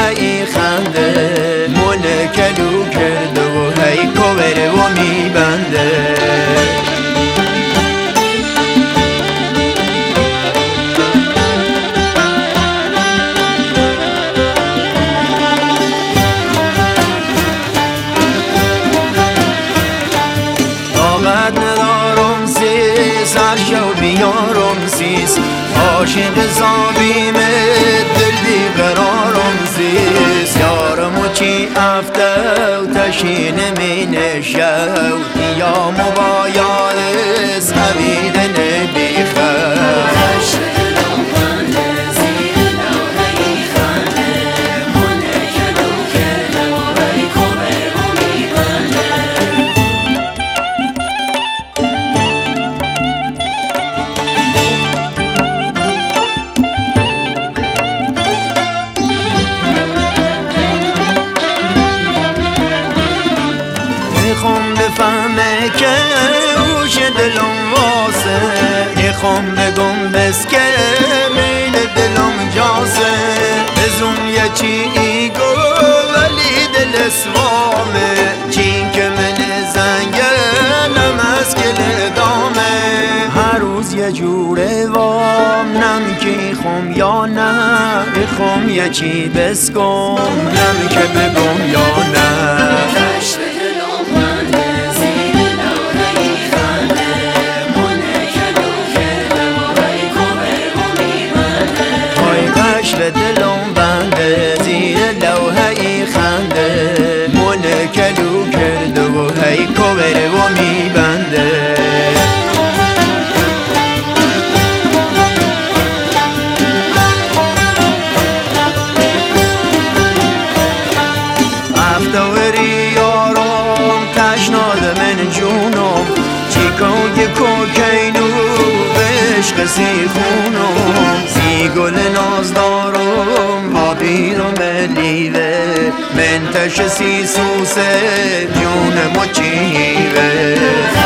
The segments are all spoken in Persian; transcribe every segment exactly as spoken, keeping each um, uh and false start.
هی خنده مونه کلو کرده و هی کوبره و میبنده سرشو بیارم سیس عاشق زابیم دل بیقرارم سیس یارم و چی افتو تشین من شو یا مبایارس حبید نبی خو میخوام بفهمه که اوش دلم واسه میخوام بگم بس که میل دلم جاسه بزم یه چی ایگو ولی دل اسوامه چین که من زنگلم از گل دامه هر روز یه جوره وام نم که خم یا نه میخوام یه چی بسکم نم که بگم یا نه به دلم بنده زیر لوحه‌ای خنده مونه کلو کرده و هی کوبره و میبنده افتوری یارم تشناد من جونم چیکو یه کوکینو به عشق سی خونم سی گل ناز دارم با بیرم لیوه من تش سی سوسه جون مچیوه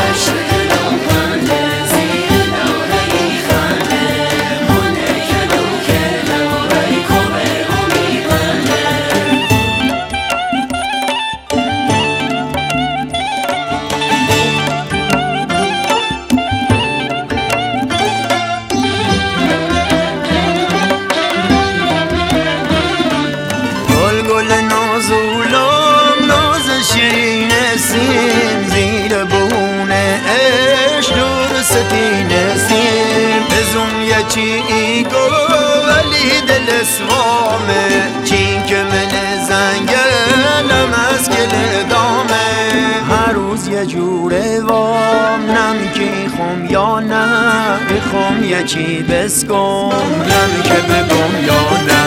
نازولم ناز شیرین سیم زیر بونه عشق دور ستین سیم بزم یه چی ایگو ولی دل اسوامه چین که من زنگلم از گل دامه هر روز یه جوره وام نم که خم یا نه بخم یه چی بسکم نم که بگم یا نه